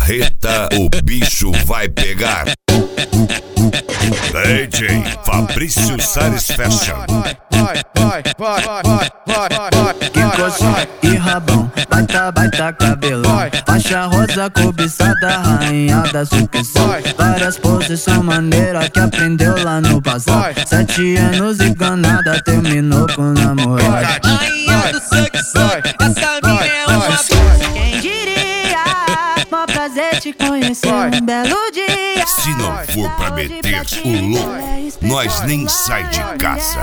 Carreta, o bicho vai pegar. DJ Fabrício Salles Fashion. Que coxa e rabão, baita cabelão, faixa rosa cobiçada, rainha da sucessão. Várias posições maneiras que aprendeu lá no passado. 7 anos enganada, terminou com namorado. Rainha do sucessão, essa mina é uma boa. Quem diria, mó prazer te conhecer um belo dia. Se não for pra meter o louco, nós nem sai de casa.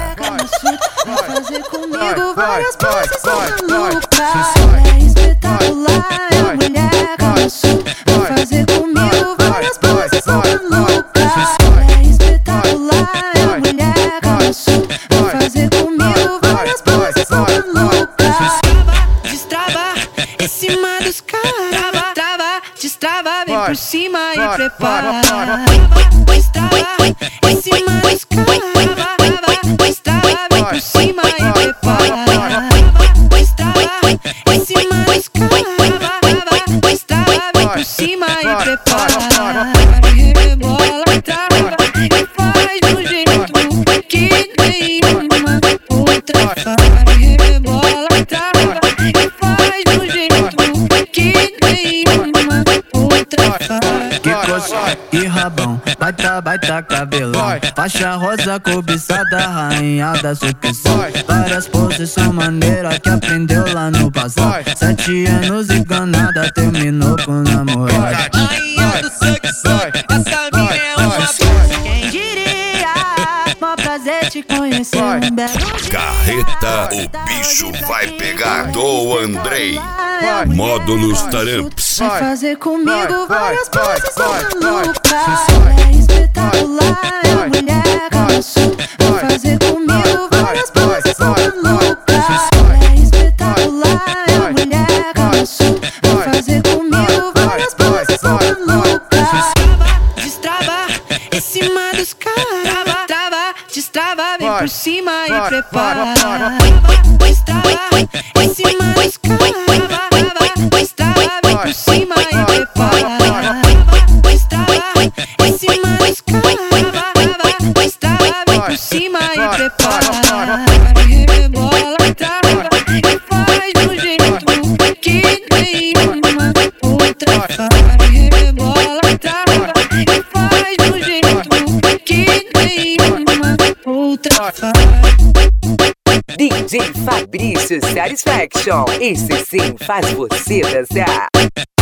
Vai fazer comigo várias poses malucas. É espetacular, é mulher cabeçuda. Vai fazer comigo várias poses malucas. É espetacular, é mulher cabeçuda. Vai fazer comigo várias poses malucas. Destrava, em cima dos caras. Trava, destrava, vem por cima e prepara. Destrava, em cima dos caras. Destrava, vem por cima e prepara. Destrava, em cima dos caras. Destrava, vem por cima e prepara. Rebola, trava, e faz do jeito que nenhuma outra faz. Rebola, trava, e faz do jeito que nenhuma outra faz. Que coxa e rabão, baita cabelão, faixa rosa cobiçada, rainha da sucessão. Várias posições maneiras que aprendeu lá no passado. 7 anos enganada, terminou com namorado. Rainha do sucessão, essa mina é uma boa. Quem diria, mó prazer te conhecer um belo dia. Carreta, o bicho vai pegar. Do Andrei, Módulos Taramps. Vai fazer comigo várias poses malucas. É espetacular, é mulher cabeçuda. Vai fazer comigo várias poses malucas. É espetacular, é mulher cabeçuda. Vai fazer comigo várias poses malucas. Destrava, em cima dos caras. Trava, destrava, vem por cima e prepara. Destrava, em cima dos caras. Destrava, vem por cima e prepara. Destrava, em cima dos caras. Destrava, vem por cima e prepara. Rebola, trava, e faz do jeito que nenhuma outra faz. Rebola, trava, e faz do jeito que nenhuma outra faz. DJ Fabrício Salles Fashion. Esse sim faz você dançar.